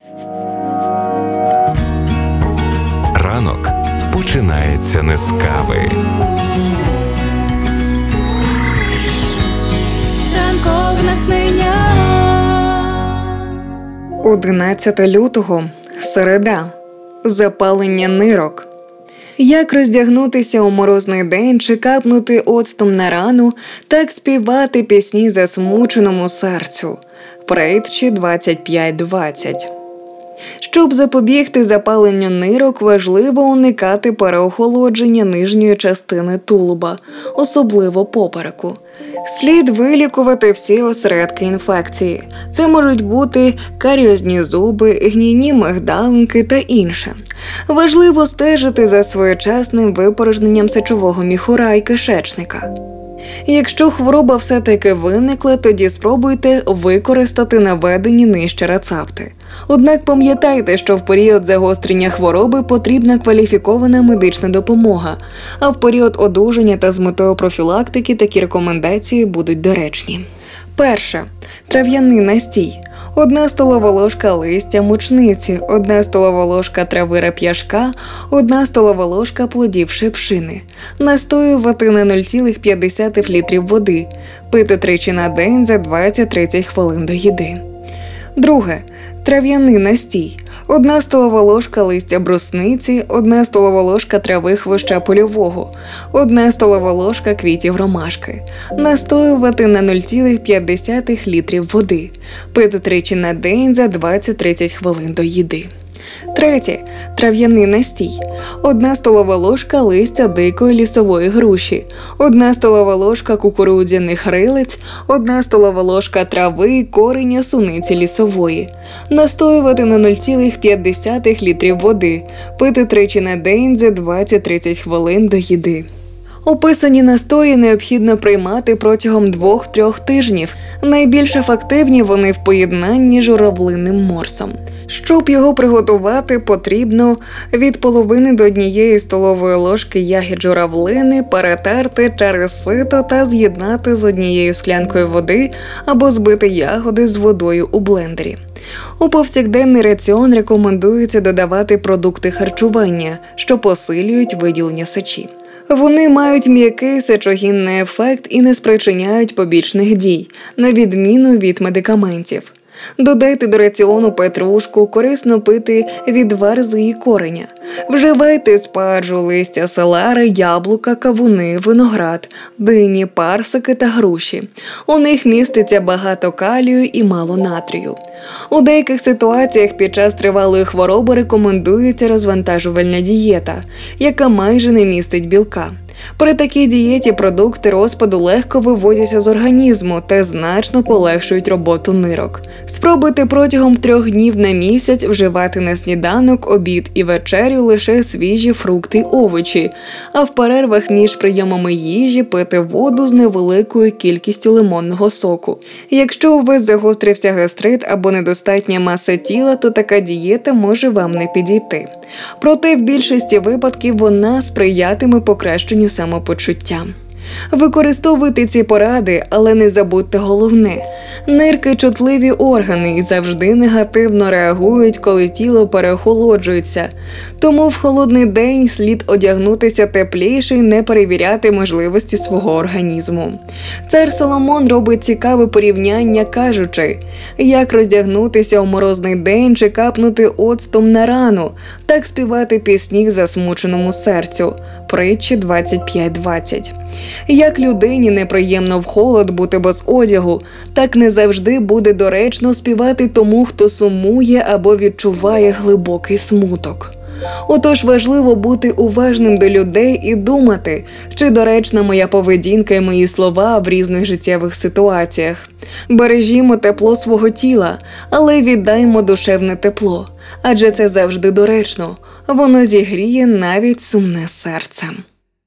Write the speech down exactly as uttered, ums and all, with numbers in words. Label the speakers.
Speaker 1: Ранок починається не з кави.
Speaker 2: Ранкове натхнення.
Speaker 3: одинадцяте лютого. Середа. Запалення нирок. Як роздягнутися у морозний день чи капнути оцтом на рану, так співати пісні засмученому серцю. Притчі двадцять п'ять двадцять. Щоб запобігти запаленню нирок, важливо уникати переохолодження нижньої частини тулуба, особливо попереку. Слід вилікувати всі осередки інфекції. Це можуть бути каріозні зуби, гнійні мигдалинки та інше. Важливо стежити за своєчасним випорожненням сечового міхура і кишечника. Якщо хвороба все-таки виникла, тоді спробуйте використати наведені нижче рецепти. Однак пам'ятайте, що в період загострення хвороби потрібна кваліфікована медична допомога, а в період одужання та з метою профілактики такі рекомендації будуть доречні. Перше. Трав'яний настій. Одна столова ложка листя мучниці, одна столова ложка трави реп'яшка, одна столова ложка плодів шипшини. Настоювати на нуль цілих п'ять десятих літрів води. Пити тричі на день за двадцять-тридцять хвилин до їди. Друге. Трав'яний настій. Одна столова ложка листя брусниці, одна столова ложка трави хвоща польового, одна столова ложка квітів ромашки. Настоювати на нуль цілих п'ять десятих літрів води. Пити тричі на день за двадцять-тридцять хвилин до їди. Третє. Трав'яний настій. Одна столова ложка листя дикої лісової груші, одна столова ложка кукурудзяних рилиць, одна столова ложка трави кореня суниці лісової. Настоювати на нуль цілих п'ять десятих літрів води. Пити тричі на день за двадцять-тридцять хвилин до їди. Описані настої необхідно приймати протягом двох-трьох тижнів. Найбільш ефективні вони в поєднанні з журавлиним морсом. Щоб його приготувати, потрібно від половини до однієї столової ложки ягід журавлини перетерти через сито та з'єднати з однією склянкою води або збити ягоди з водою у блендері. У повсякденний раціон рекомендується додавати продукти харчування, що посилюють виділення сечі. Вони мають м'який сечогінний ефект і не спричиняють побічних дій, на відміну від медикаментів. Додайте до раціону петрушку, корисно пити відвар з її кореня. Вживайте спаржу, листя селери, яблука, кавуни, виноград, дині, парсики та груші. У них міститься багато калію і мало натрію. У деяких ситуаціях під час тривалої хвороби рекомендується розвантажувальна дієта, яка майже не містить білка. При такій дієті продукти розпаду легко виводяться з організму та значно полегшують роботу нирок. Спробуйте протягом трьох днів на місяць вживати на сніданок, обід і вечерю лише свіжі фрукти й овочі, а в перервах між прийомами їжі пити воду з невеликою кількістю лимонного соку. Якщо у вас загострився гастрит або недостатня маса тіла, то така дієта може вам не підійти. Проте в більшості випадків вона сприятиме покращенню самопочуття. Використовуйте ці поради, але не забудьте головне. Нирки – чутливі органи і завжди негативно реагують, коли тіло переохолоджується. Тому в холодний день слід одягнутися тепліше і не перевіряти можливості свого організму. Цар Соломон робить цікаве порівняння, кажучи, як роздягнутися у морозний день чи капнути оцтом на рану, так співати пісні засмученому серцю. Притчі двадцять п'ять двадцять. Як людині неприємно в холод бути без одягу, так не завжди буде доречно співати тому, хто сумує або відчуває глибокий смуток. Отож важливо бути уважним до людей і думати, чи доречна моя поведінка і мої слова в різних життєвих ситуаціях. Бережімо тепло свого тіла, але віддаймо душевне тепло, адже це завжди доречно. Воно зігріє навіть сумне серце.